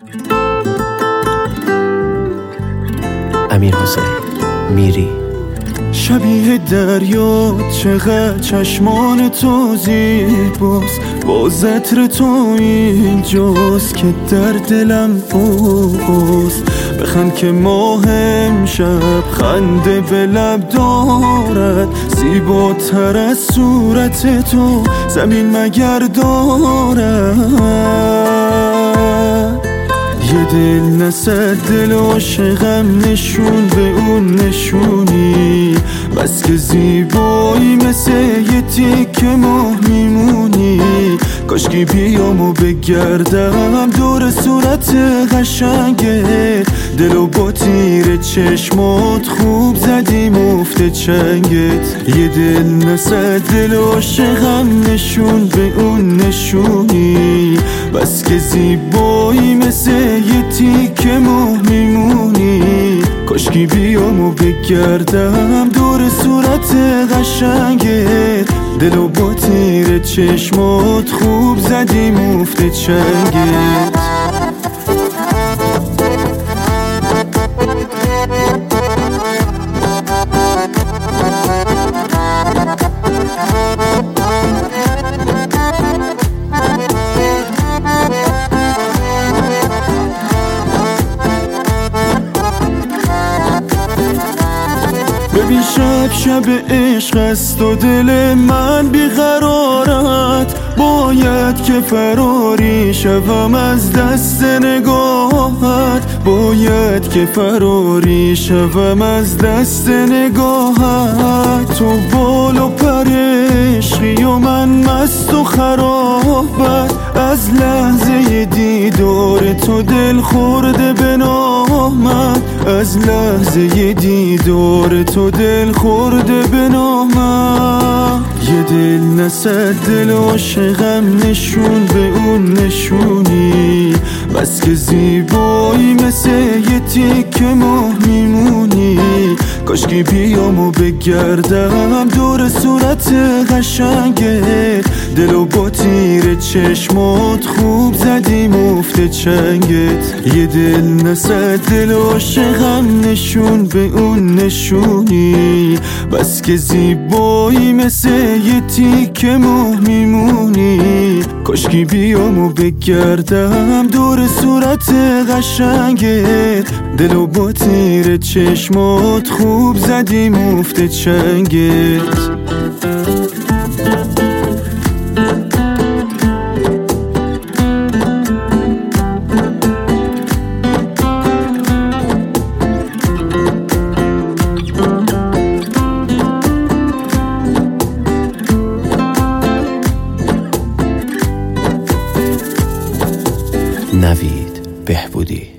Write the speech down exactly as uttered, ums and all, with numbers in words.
امیر حسین میری. شبیه دریا چقدر چشمان تو زیباست، باز عطر تو اینجاست که در دلم باست. بخند که ماه امشب خنده به لب دارد، زیباتر از صورت تو زمین مگر دارد. یه دل نصد دل عاشقم نشون به اون نشونی، بس که زیبایی مثل یه تیک ماه میمونی. کاشکی بیام و بگردم دور صورت قشنگت، دلو با تیر چشمات خوب زدی مفت چنگت. یه دل نصد دل عاشقم نشون به اون نشونی، بس که زیبایی مثل یه تیک ماه میمونی. کاشکی بیام و بگردم دور صورت قشنگت، دلو با تیر چشمات خوب زدی مفت چنگت. ببین شب شب عشق است و دل من بیقرارت، باید که فراری شوم از دست نگاهت، باید که فراری شوم از دست نگاهت. تو بال و پر عشقی و من مست و خرابت، از لحظه دیدار تو دل خورده به نامت، از لحظه دیدار تو دل خورده به نامت. یه دل نصد دل عاشقم نشون به اون نشونی، بس که زیبایی مثل یه تیک ماه میمونی. کاشکی بیام و بگردم دور صورت قشنگت، دلو با تیر چشمات خوب زدی مفت چنگت. یه دل نصد دل عاشقم نشون به اون نشونی، بس که زیبایی مثل یه تیک ماه میمونی. کاشکی بیام و بگردم دور صورت قشنگت، دلو با تیر چشمات خوب زدی مفت چنگت. نوید بهبودی.